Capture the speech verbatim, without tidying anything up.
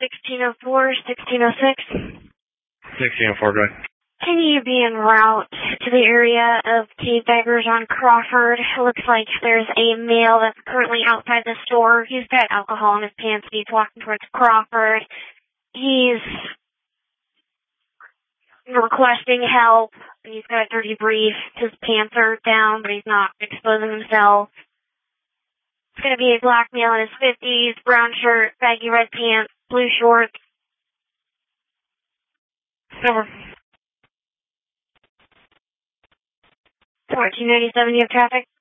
sixteen oh four, sixteen oh six. sixteen oh four, go ahead. Can you be en route to the area of Cave Beggars on Crawford? It looks like there's a male that's currently outside the store. He's got alcohol in his pants and he's walking towards Crawford. He's requesting help. He's got a dirty brief. His pants are down, but he's not exposing himself. It's going to be a black male in his fifties, brown shirt, baggy red pants, blue shorts. Over. fourteen ninety-seven, you have traffic?